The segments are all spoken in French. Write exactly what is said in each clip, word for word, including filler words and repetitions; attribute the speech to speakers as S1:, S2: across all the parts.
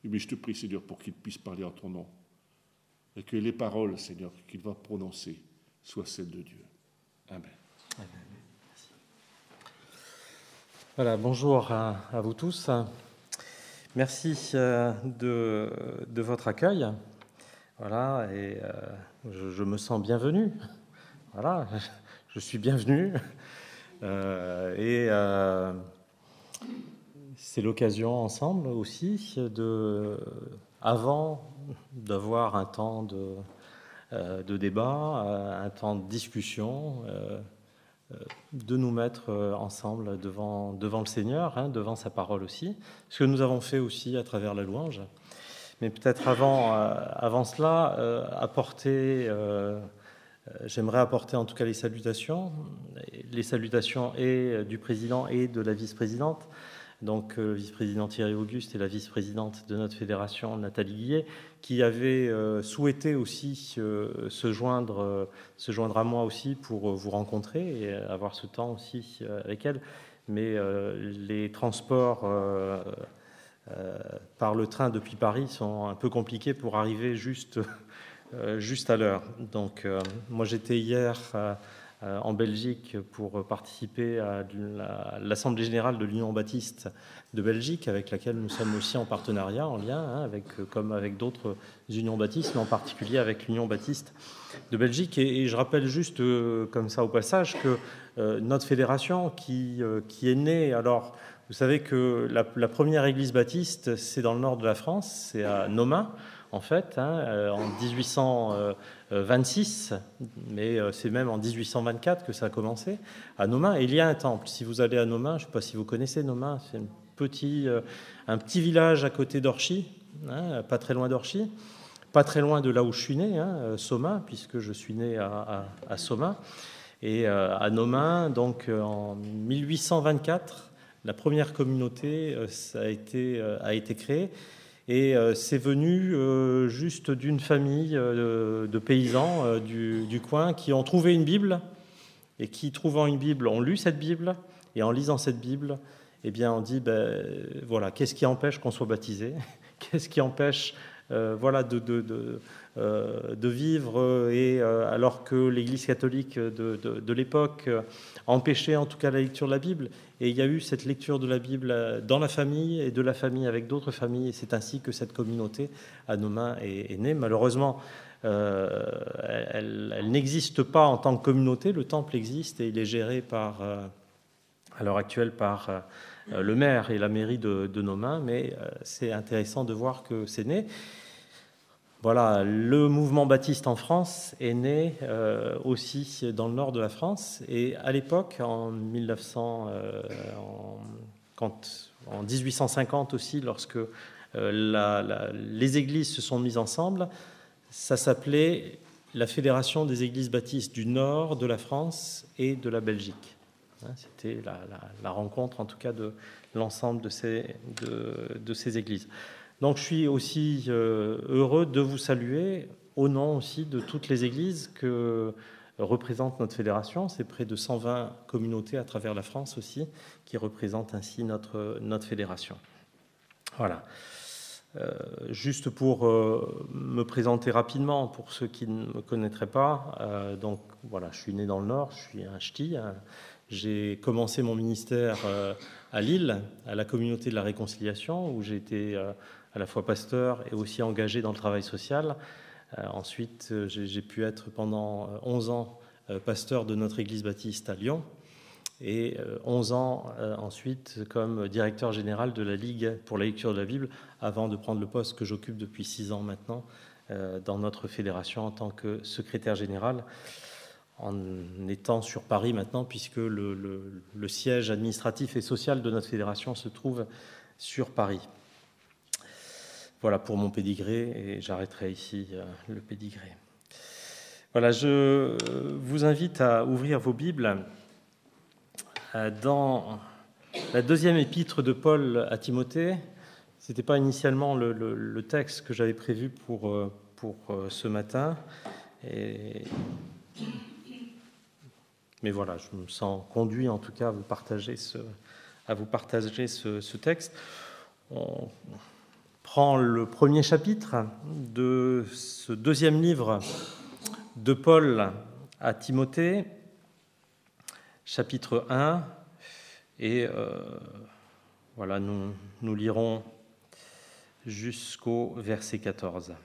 S1: Mais je te prie, Seigneur, pour qu'il puisse parler en ton nom. Et que les paroles, Seigneur, qu'il va prononcer soient celles de Dieu. Amen.
S2: Amen. Merci. Voilà, bonjour à, à vous tous. Merci euh, de, de votre accueil. Voilà, et euh, je, je me sens bienvenu. Voilà, je suis bienvenu. Euh, et euh, c'est l'occasion ensemble aussi de, avant d'avoir un temps de, euh, de débat, un temps de discussion, euh, de nous mettre ensemble devant, devant le Seigneur, hein, devant sa parole aussi, ce que nous avons fait aussi à travers la louange. Mais peut-être avant, euh, avant cela, euh, apporter, euh, j'aimerais apporter en tout cas les salutations, les salutations et du président et de la vice-présidente, donc le vice-président Thierry Auguste et la vice-présidente de notre fédération, Nathalie Guillet, qui avaient euh, souhaité aussi euh, se, joindre, euh, se joindre à moi aussi pour euh, vous rencontrer et avoir ce temps aussi euh, avec elle. Mais euh, les transports euh, euh, par le train depuis Paris sont un peu compliqués pour arriver juste, euh, juste à l'heure. Donc euh, moi j'étais hier... Euh, en Belgique pour participer à l'Assemblée générale de l'Union baptiste de Belgique, avec laquelle nous sommes aussi en partenariat, en lien, hein, avec, comme avec d'autres unions baptistes, mais en particulier avec l'Union baptiste de Belgique. Et, et je rappelle juste, euh, comme ça au passage, que euh, notre fédération qui, euh, qui est née, alors vous savez que la, la première église baptiste, c'est dans le nord de la France, c'est à Nomain, en fait, hein, en dix-huit cent vingt-six, mais c'est même en dix-huit cent vingt-quatre que ça a commencé, à Nomain. Et il y a un temple. Si vous allez à Nomain, je ne sais pas si vous connaissez Nomain, c'est un petit, un petit village à côté d'Orchy, hein, pas très loin d'Orchy, pas très loin de là où je suis né, hein, Somain, puisque je suis né à, à, à Somain. Et euh, à Nomain, donc en mille huit cent vingt-quatre, la première communauté euh, ça a, été, euh, a été créée. Et euh, c'est venu euh, juste d'une famille euh, de paysans euh, du, du coin qui ont trouvé une Bible et qui, trouvant une Bible, ont lu cette Bible. Et en lisant cette Bible, eh bien, on dit, ben, voilà, qu'est-ce qui empêche qu'on soit baptisé? Qu'est-ce qui empêche euh, voilà, de, de, de, euh, de vivre et, euh, alors que l'Église catholique de, de, de l'époque empêchait en tout cas la lecture de la Bible. Et il y a eu cette lecture de la Bible dans la famille et de la famille avec d'autres familles. Et c'est ainsi que cette communauté à Nomain est, est née. Malheureusement, euh, elle, elle n'existe pas en tant que communauté. Le temple existe et il est géré par, euh, à l'heure actuelle par euh, le maire et la mairie de, de Nomain. Mais euh, c'est intéressant de voir que c'est né. Voilà, le mouvement baptiste en France est né euh, aussi dans le nord de la France. Et à l'époque, en mille neuf cents, euh, en, quand, en dix-huit cent cinquante aussi, lorsque euh, la, la, les églises se sont mises ensemble, ça s'appelait la Fédération des églises baptistes du nord de la France et de la Belgique. C'était la, la, la rencontre, en tout cas, de l'ensemble de ces, de, de ces églises. Donc je suis aussi euh, heureux de vous saluer au nom aussi de toutes les églises que représente notre fédération. C'est près de cent vingt communautés à travers la France aussi qui représentent ainsi notre, notre fédération. Voilà. Euh, juste pour euh, me présenter rapidement, pour ceux qui ne me connaîtraient pas, euh, donc voilà, je suis né dans le Nord, je suis un ch'ti. Hein. J'ai commencé mon ministère euh, à Lille, à la communauté de la réconciliation, où j'ai été euh, à la fois pasteur et aussi engagé dans le travail social. Euh, ensuite, euh, j'ai, j'ai pu être pendant onze ans euh, pasteur de notre église baptiste à Lyon et euh, onze ans euh, ensuite comme directeur général de la Ligue pour la lecture de la Bible avant de prendre le poste que j'occupe depuis six ans maintenant euh, dans notre fédération en tant que secrétaire général, en étant sur Paris maintenant puisque le, le, le siège administratif et social de notre fédération se trouve sur Paris. Voilà pour mon pédigré, et j'arrêterai ici euh, le pédigré. Voilà, je vous invite à ouvrir vos Bibles euh, dans la deuxième épître de Paul à Timothée. Ce n'était pas initialement le, le, le texte que j'avais prévu pour, pour ce matin. Et... Mais voilà, je me sens conduit en tout cas à vous partager ce, à vous partager ce, ce texte. On prend le premier chapitre de ce deuxième livre de Paul à Timothée, chapitre un, et euh, voilà, nous, nous lirons jusqu'au verset quatorze.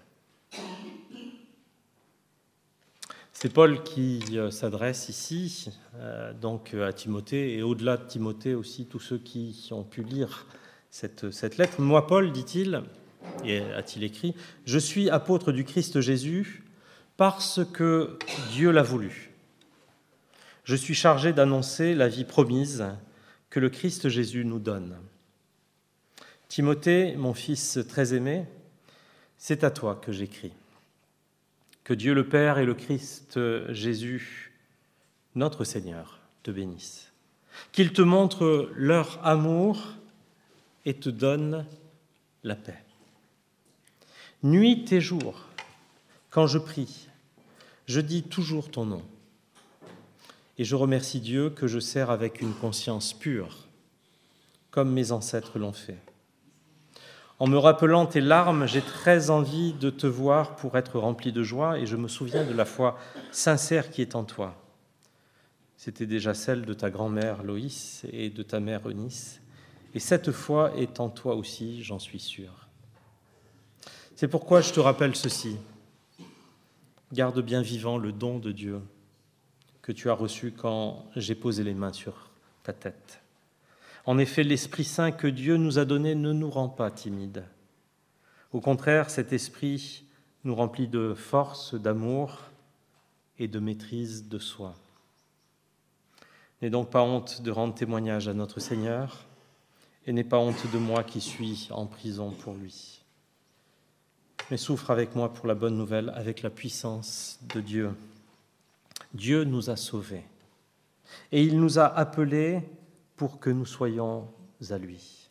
S2: C'est Paul qui euh, s'adresse ici euh, donc à Timothée, et au-delà de Timothée aussi, tous ceux qui ont pu lire cette, cette lettre. « Moi, Paul, dit-il, et a-t-il écrit, je suis apôtre du Christ Jésus parce que Dieu l'a voulu. Je suis chargé d'annoncer la vie promise que le Christ Jésus nous donne. Timothée, mon fils très aimé, c'est à toi que j'écris. Que Dieu le Père et le Christ Jésus, notre Seigneur, te bénissent. Qu'ils te montrent leur amour et te donnent la paix. Nuit et jour, quand je prie, je dis toujours ton nom. Et je remercie Dieu que je sers avec une conscience pure, comme mes ancêtres l'ont fait. En me rappelant tes larmes, j'ai très envie de te voir pour être rempli de joie, et je me souviens de la foi sincère qui est en toi. C'était déjà celle de ta grand-mère Loïs et de ta mère Eunice, et cette foi est en toi aussi, j'en suis sûr. C'est pourquoi je te rappelle ceci. Garde bien vivant le don de Dieu que tu as reçu quand j'ai posé les mains sur ta tête. En effet, l'Esprit Saint que Dieu nous a donné ne nous rend pas timides. Au contraire, cet Esprit nous remplit de force, d'amour et de maîtrise de soi. N'aie donc pas honte de rendre témoignage à notre Seigneur, et n'aie pas honte de moi qui suis en prison pour lui. Mais souffre avec moi pour la bonne nouvelle, avec la puissance de Dieu. Dieu nous a sauvés, et il nous a appelés pour que nous soyons à lui.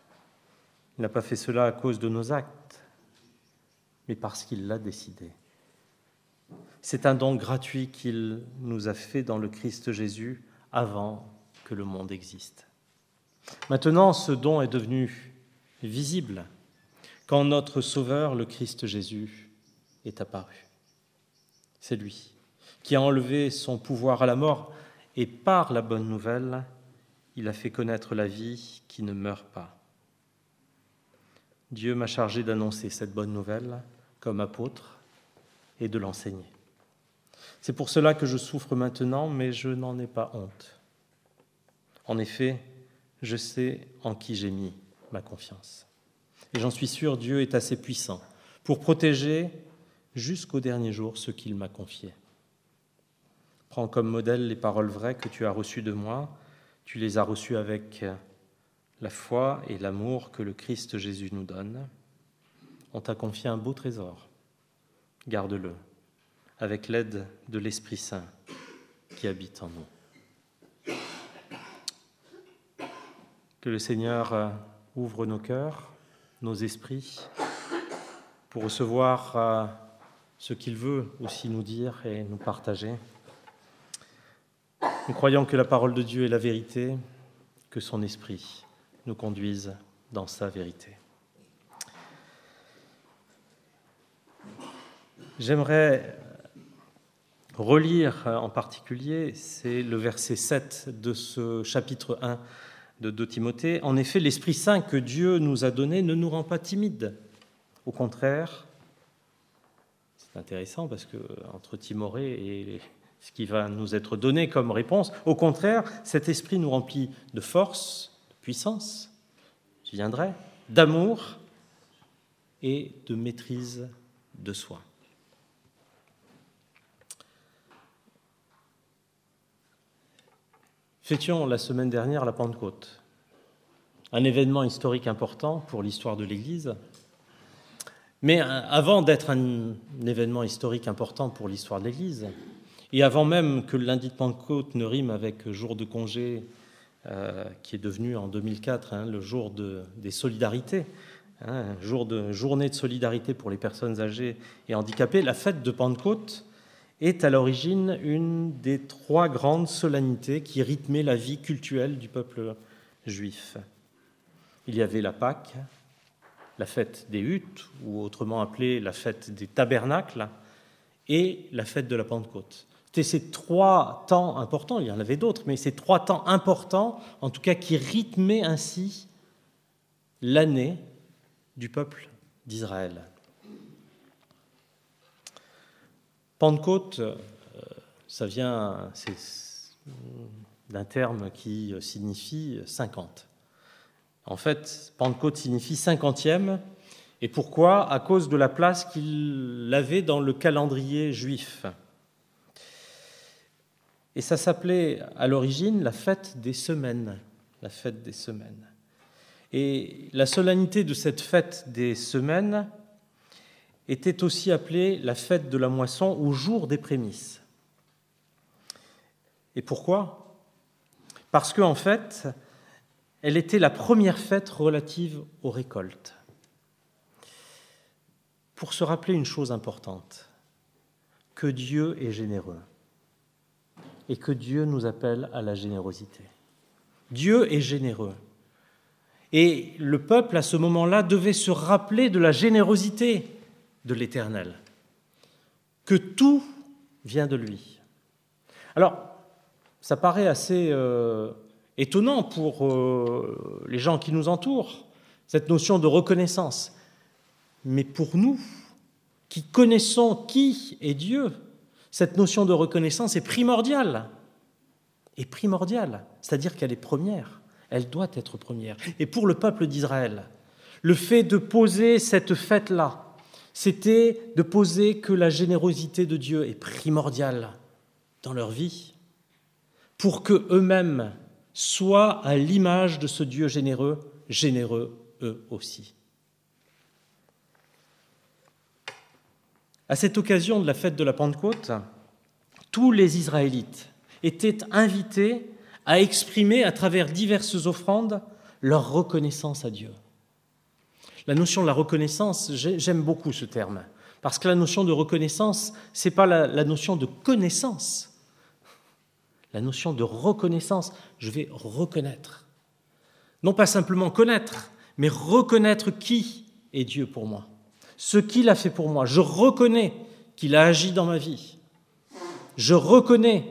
S2: Il n'a pas fait cela à cause de nos actes, mais parce qu'il l'a décidé. C'est un don gratuit qu'il nous a fait dans le Christ Jésus avant que le monde existe. Maintenant, ce don est devenu visible quand notre Sauveur, le Christ Jésus, est apparu. C'est lui qui a enlevé son pouvoir à la mort, et par la bonne nouvelle, il a fait connaître la vie qui ne meurt pas. Dieu m'a chargé d'annoncer cette bonne nouvelle comme apôtre et de l'enseigner. C'est pour cela que je souffre maintenant, mais je n'en ai pas honte. En effet, je sais en qui j'ai mis ma confiance. Et j'en suis sûr, Dieu est assez puissant pour protéger jusqu'au dernier jour ce qu'il m'a confié. Prends comme modèle les paroles vraies que tu as reçues de moi. Tu les as reçues avec la foi et l'amour que le Christ Jésus nous donne. On t'a confié un beau trésor. Garde-le avec l'aide de l'Esprit Saint qui habite en nous. Que le Seigneur ouvre nos cœurs, nos esprits, pour recevoir ce qu'il veut aussi nous dire et nous partager. Nous croyons que la parole de Dieu est la vérité, que son esprit nous conduise dans sa vérité. J'aimerais relire en particulier, c'est le verset sept de ce chapitre un de deux Timothée. En effet, l'Esprit Saint que Dieu nous a donné ne nous rend pas timides. Au contraire, c'est intéressant parce que entre timoré et ce qui va nous être donné comme réponse, au contraire, cet esprit nous remplit de force, de puissance, j'y viendrai, d'amour et de maîtrise de soi. Fêtions la semaine dernière la Pentecôte, un événement historique important pour l'histoire de l'Église. Mais avant d'être un événement historique important pour l'histoire de l'Église, et avant même que le lundi de Pentecôte ne rime avec jour de congé, euh, qui est devenu en deux mille quatre hein, le jour de, des solidarités, hein, jour de, journée de solidarité pour les personnes âgées et handicapées, la fête de Pentecôte est à l'origine une des trois grandes solennités qui rythmaient la vie cultuelle du peuple juif. Il y avait la Pâque, la fête des huttes, ou autrement appelée la fête des tabernacles, et la fête de la Pentecôte. C'était ces trois temps importants, il y en avait d'autres, mais ces trois temps importants, en tout cas qui rythmaient ainsi l'année du peuple d'Israël. Pentecôte, ça vient c'est, d'un terme qui signifie cinquante. En fait, Pentecôte signifie cinquantième. Et pourquoi ? À cause de la place qu'il avait dans le calendrier juif. Et ça s'appelait à l'origine la fête des semaines. La fête des semaines. Et la solennité de cette fête des semaines était aussi appelée la fête de la moisson ou jour des prémices. Et pourquoi ? Parce qu'en fait, elle était la première fête relative aux récoltes. Pour se rappeler une chose importante, que Dieu est généreux et que Dieu nous appelle à la générosité. Dieu est généreux. Et le peuple, à ce moment-là, devait se rappeler de la générosité de l'Éternel, que tout vient de lui. Alors, ça paraît assez euh, étonnant pour euh, les gens qui nous entourent, cette notion de reconnaissance. Mais pour nous, qui connaissons qui est Dieu, cette notion de reconnaissance est primordiale. Est primordiale, c'est-à-dire qu'elle est première. Elle doit être première. Et pour le peuple d'Israël, le fait de poser cette fête-là, c'était de poser que la générosité de Dieu est primordiale dans leur vie, pour qu'eux-mêmes soient à l'image de ce Dieu généreux, généreux eux aussi. À cette occasion de la fête de la Pentecôte, tous les Israélites étaient invités à exprimer à travers diverses offrandes leur reconnaissance à Dieu. La notion de la reconnaissance, j'aime beaucoup ce terme, parce que la notion de reconnaissance, ce n'est pas la, la notion de connaissance. La notion de reconnaissance, je vais reconnaître. Non pas simplement connaître, mais reconnaître qui est Dieu pour moi. Ce qu'il a fait pour moi. Je reconnais qu'il a agi dans ma vie. Je reconnais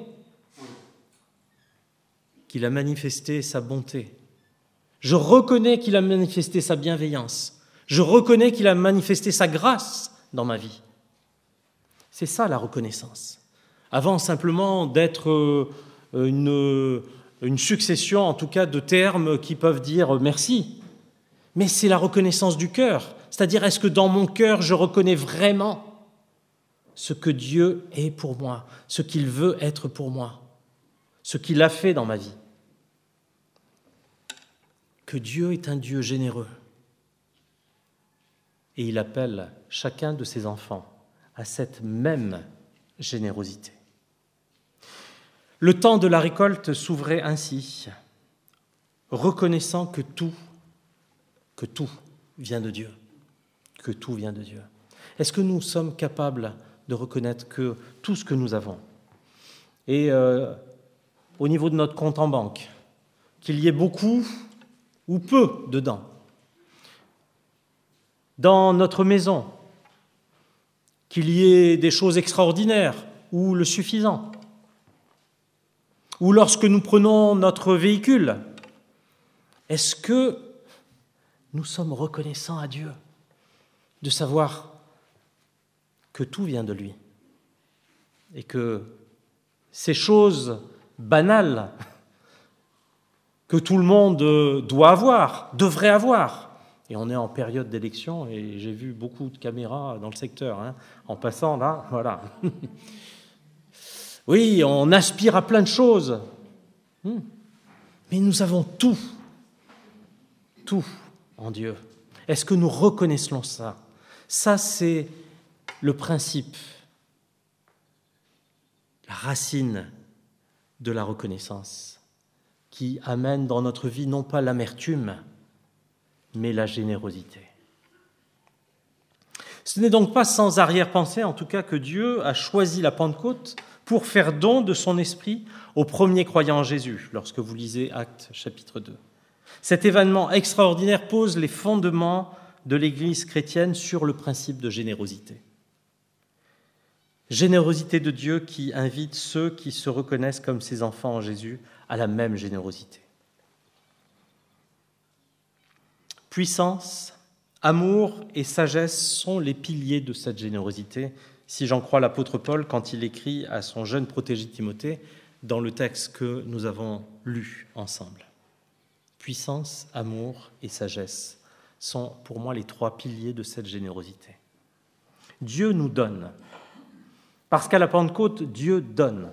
S2: qu'il a manifesté sa bonté. Je reconnais qu'il a manifesté sa bienveillance. Je reconnais qu'il a manifesté sa grâce dans ma vie. C'est ça la reconnaissance. Avant simplement d'être une, une succession, en tout cas, de termes qui peuvent dire merci. Mais c'est la reconnaissance du cœur. C'est-à-dire, est-ce que dans mon cœur, je reconnais vraiment ce que Dieu est pour moi, ce qu'il veut être pour moi, ce qu'il a fait dans ma vie ? Que Dieu est un Dieu généreux. Et il appelle chacun de ses enfants à cette même générosité. Le temps de la récolte s'ouvrait ainsi, reconnaissant que tout, que tout vient de Dieu. Que tout vient de Dieu. Est-ce que nous sommes capables de reconnaître que tout ce que nous avons, et euh, au niveau de notre compte en banque, qu'il y ait beaucoup ou peu dedans, dans notre maison, qu'il y ait des choses extraordinaires ou le suffisant, ou lorsque nous prenons notre véhicule, est-ce que nous sommes reconnaissants à Dieu de savoir que tout vient de lui et que ces choses banales que tout le monde doit avoir, devrait avoir, et on est en période d'élection et j'ai vu beaucoup de caméras dans le secteur, hein, en passant là, voilà. Oui, on aspire à plein de choses, mais nous avons tout, tout en Dieu. Est-ce que nous reconnaissons ça ? Ça, c'est le principe, la racine de la reconnaissance qui amène dans notre vie non pas l'amertume, mais la générosité. Ce n'est donc pas sans arrière-pensée, en tout cas, que Dieu a choisi la Pentecôte pour faire don de son esprit aux premiers croyants en Jésus, lorsque vous lisez Actes chapitre deux. Cet événement extraordinaire pose les fondements de l'Église chrétienne sur le principe de générosité. Générosité de Dieu qui invite ceux qui se reconnaissent comme ses enfants en Jésus à la même générosité. Puissance, amour et sagesse sont les piliers de cette générosité, si j'en crois l'apôtre Paul quand il écrit à son jeune protégé Timothée dans le texte que nous avons lu ensemble. Puissance, amour et sagesse sont pour moi les trois piliers de cette générosité. Dieu nous donne, parce qu'à la Pentecôte, Dieu donne.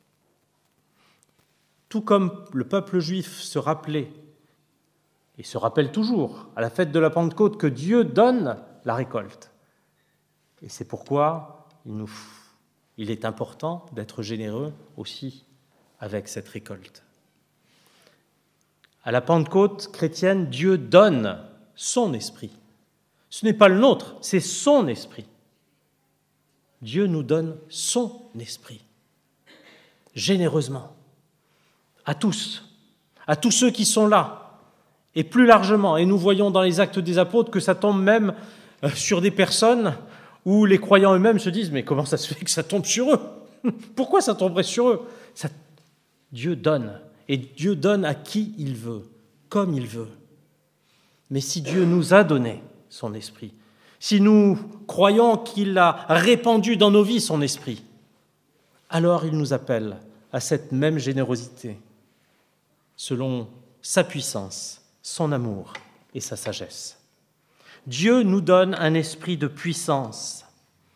S2: Tout comme le peuple juif se rappelait, et se rappelle toujours à la fête de la Pentecôte, que Dieu donne la récolte. Et c'est pourquoi il, nous, il est important d'être généreux aussi avec cette récolte. À la Pentecôte chrétienne, Dieu donne son esprit. Ce n'est pas le nôtre, c'est son esprit. Dieu nous donne son esprit, généreusement, à tous, à tous ceux qui sont là, et plus largement. Et nous voyons dans les Actes des Apôtres que ça tombe même sur des personnes où les croyants eux-mêmes se disent « Mais comment ça se fait que ça tombe sur eux ? Pourquoi ça tomberait sur eux ?» ça, Dieu donne, et Dieu donne à qui il veut, comme il veut. Mais si Dieu nous a donné son esprit, si nous croyons qu'il a répandu dans nos vies son esprit, alors il nous appelle à cette même générosité, selon sa puissance, son amour et sa sagesse. Dieu nous donne un esprit de puissance.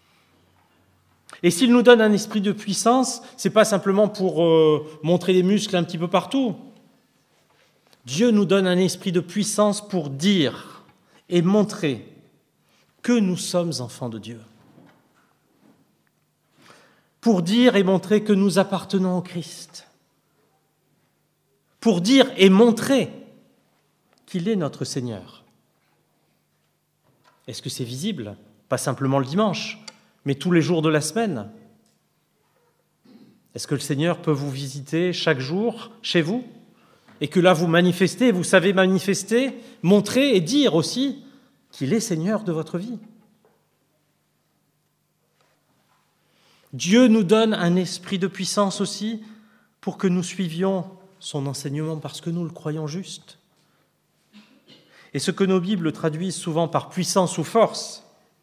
S2: Et s'il nous donne un esprit de puissance, ce n'est pas simplement pour euh, montrer les muscles un petit peu partout. Dieu nous donne un esprit de puissance pour dire et montrer que nous sommes enfants de Dieu. Pour dire et montrer que nous appartenons au Christ. Pour dire et montrer qu'il est notre Seigneur. Est-ce que c'est visible ? Pas simplement le dimanche, mais tous les jours de la semaine. Est-ce que le Seigneur peut vous visiter chaque jour chez vous ? Et que là vous manifestez, vous savez manifester, montrer et dire aussi qu'il est Seigneur de votre vie. Dieu nous donne un esprit de puissance aussi pour que nous suivions son enseignement parce que nous le croyons juste. Et ce que nos Bibles traduisent souvent par puissance ou force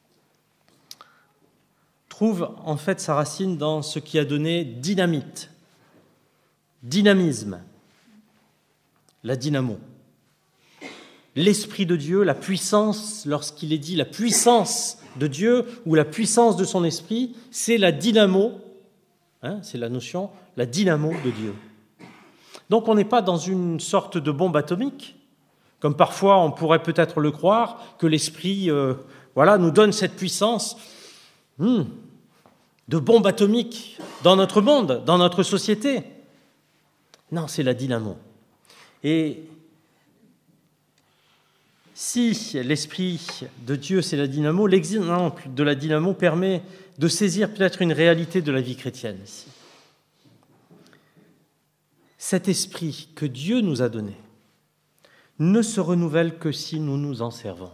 S2: trouve en fait sa racine dans ce qui a donné dynamite, dynamisme, la dynamo. L'Esprit de Dieu, la puissance, lorsqu'il est dit la puissance de Dieu ou la puissance de son esprit, c'est la dynamo, hein, c'est la notion, la dynamo de Dieu. Donc on n'est pas dans une sorte de bombe atomique, comme parfois on pourrait peut-être le croire, que l'Esprit euh, voilà, nous donne cette puissance hmm, de bombe atomique dans notre monde, dans notre société. Non, c'est la dynamo. Et si l'Esprit de Dieu, c'est la dynamo, l'exemple de la dynamo permet de saisir peut-être une réalité de la vie chrétienne ici. Cet esprit que Dieu nous a donné ne se renouvelle que si nous nous en servons.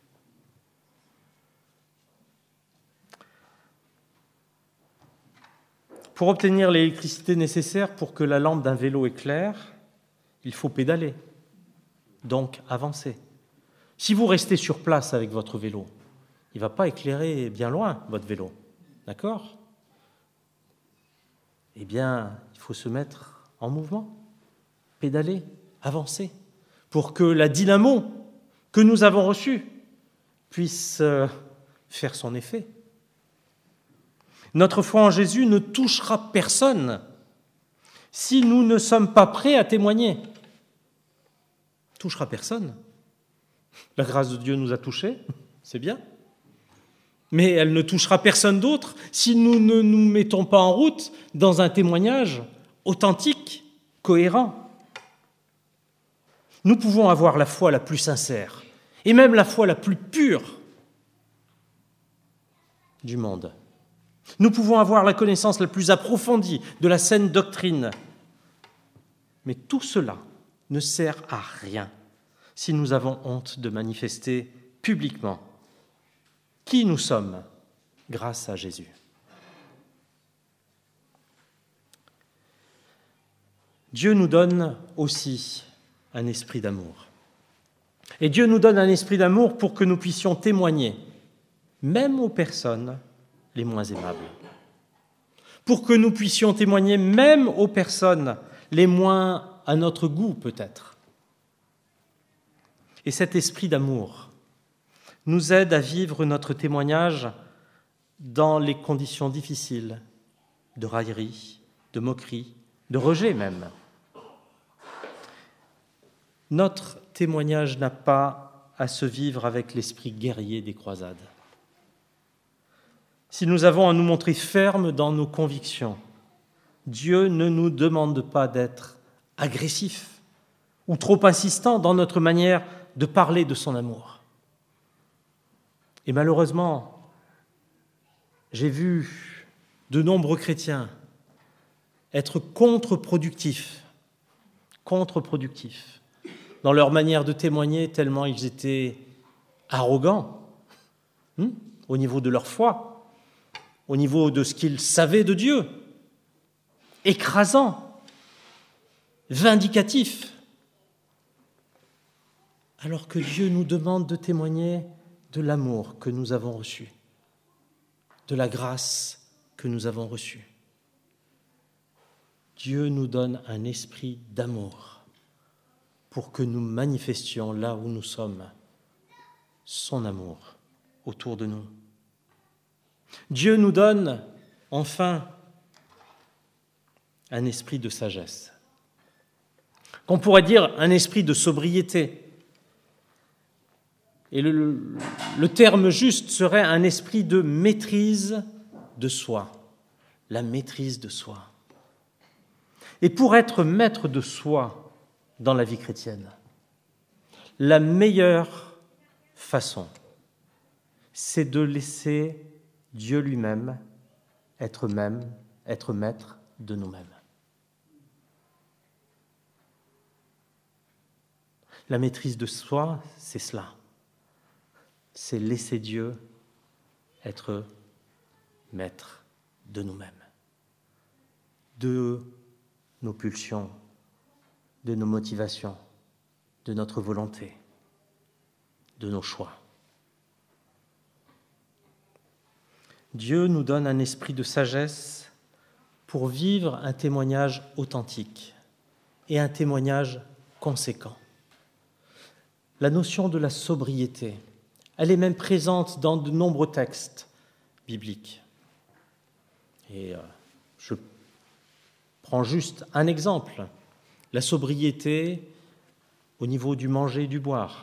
S2: Pour obtenir l'électricité nécessaire pour que la lampe d'un vélo éclaire, il faut pédaler, donc avancer. Si vous restez sur place avec votre vélo, il ne va pas éclairer bien loin, votre vélo. D'accord ? Eh bien, il faut se mettre en mouvement, pédaler, avancer, pour que la dynamo que nous avons reçue puisse faire son effet. Notre foi en Jésus ne touchera personne si nous ne sommes pas prêts à témoigner. Touchera personne. La grâce de Dieu nous a touchés, c'est bien. Mais elle ne touchera personne d'autre si nous ne nous mettons pas en route dans un témoignage authentique, cohérent. Nous pouvons avoir la foi la plus sincère et même la foi la plus pure du monde. Nous pouvons avoir la connaissance la plus approfondie de la saine doctrine. Mais tout cela ne sert à rien si nous avons honte de manifester publiquement qui nous sommes grâce à Jésus. Dieu nous donne aussi un esprit d'amour. Et Dieu nous donne un esprit d'amour pour que nous puissions témoigner, même aux personnes les moins aimables. Pour que nous puissions témoigner même aux personnes les moins à notre goût, peut-être. Et cet esprit d'amour nous aide à vivre notre témoignage dans les conditions difficiles, de raillerie, de moquerie, de rejet même. Notre témoignage n'a pas à se vivre avec l'esprit guerrier des croisades. Si nous avons à nous montrer fermes dans nos convictions, Dieu ne nous demande pas d'être agressifs ou trop insistants dans notre manière de parler de son amour. Et malheureusement, j'ai vu de nombreux chrétiens être contre-productifs, contre-productifs dans leur manière de témoigner, tellement ils étaient arrogants hein, au niveau de leur foi, au niveau de ce qu'ils savaient de Dieu, écrasants, vindicatifs, alors que Dieu nous demande de témoigner de l'amour que nous avons reçu, de la grâce que nous avons reçue. Dieu nous donne un esprit d'amour pour que nous manifestions là où nous sommes son amour autour de nous. Dieu nous donne enfin un esprit de sagesse, qu'on pourrait dire un esprit de sobriété. Et le, le, le terme juste serait un esprit de maîtrise de soi, la maîtrise de soi. Et pour être maître de soi dans la vie chrétienne, la meilleure façon, c'est de laisser Dieu lui-même être même, être maître de nous-mêmes. La maîtrise de soi, c'est cela. C'est laisser Dieu être maître de nous-mêmes, de nos pulsions, de nos motivations, de notre volonté, de nos choix. Dieu nous donne un esprit de sagesse pour vivre un témoignage authentique et un témoignage conséquent. La notion de la sobriété, elle est même présente dans de nombreux textes bibliques. Et euh, je prends juste un exemple. La sobriété au niveau du manger et du boire.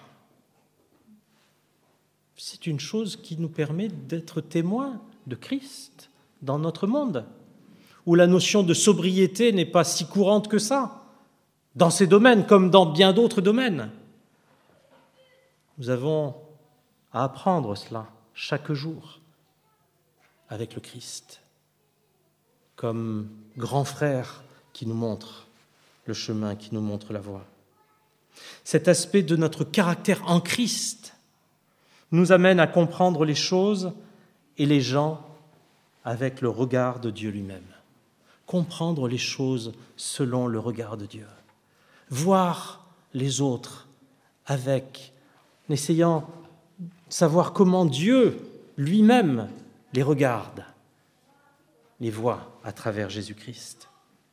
S2: C'est une chose qui nous permet d'être témoins de Christ dans notre monde, où la notion de sobriété n'est pas si courante que ça, dans ces domaines comme dans bien d'autres domaines. Nous avons à apprendre cela chaque jour avec le Christ, comme grand frère qui nous montre le chemin, qui nous montre la voie. Cet aspect de notre caractère en Christ nous amène à comprendre les choses et les gens avec le regard de Dieu lui-même. Comprendre les choses selon le regard de Dieu. Voir les autres avec, en essayant de savoir comment Dieu lui-même les regarde, les voit à travers Jésus-Christ.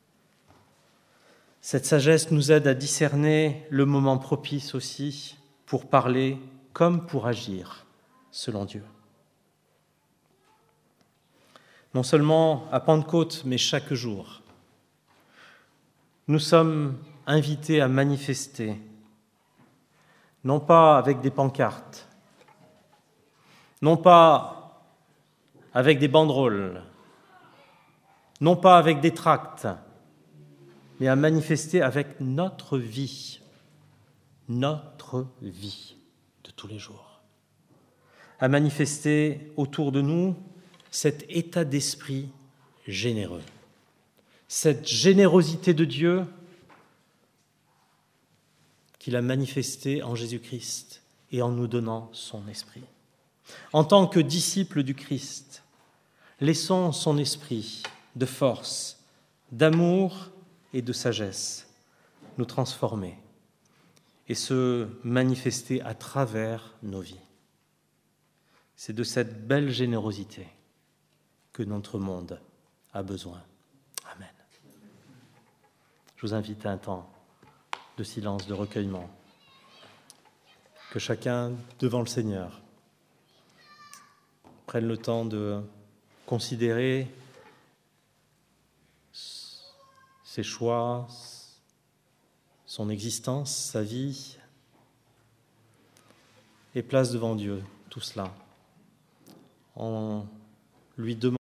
S2: Cette sagesse nous aide à discerner le moment propice aussi pour parler comme pour agir selon Dieu. Non seulement à Pentecôte, mais chaque jour, nous sommes invités à manifester, non pas avec des pancartes, non pas avec des banderoles, non pas avec des tracts, mais à manifester avec notre vie, notre vie de tous les jours. À manifester autour de nous cet état d'esprit généreux, cette générosité de Dieu qu'il a manifestée en Jésus-Christ et en nous donnant son esprit. En tant que disciples du Christ, laissons son esprit de force, d'amour et de sagesse nous transformer et se manifester à travers nos vies. C'est de cette belle générosité que notre monde a besoin. Amen. Je vous invite à un temps de silence, de recueillement, que chacun, devant le Seigneur, prenne le temps de considérer ses choix, son existence, sa vie, et place devant Dieu tout cela, en lui demandant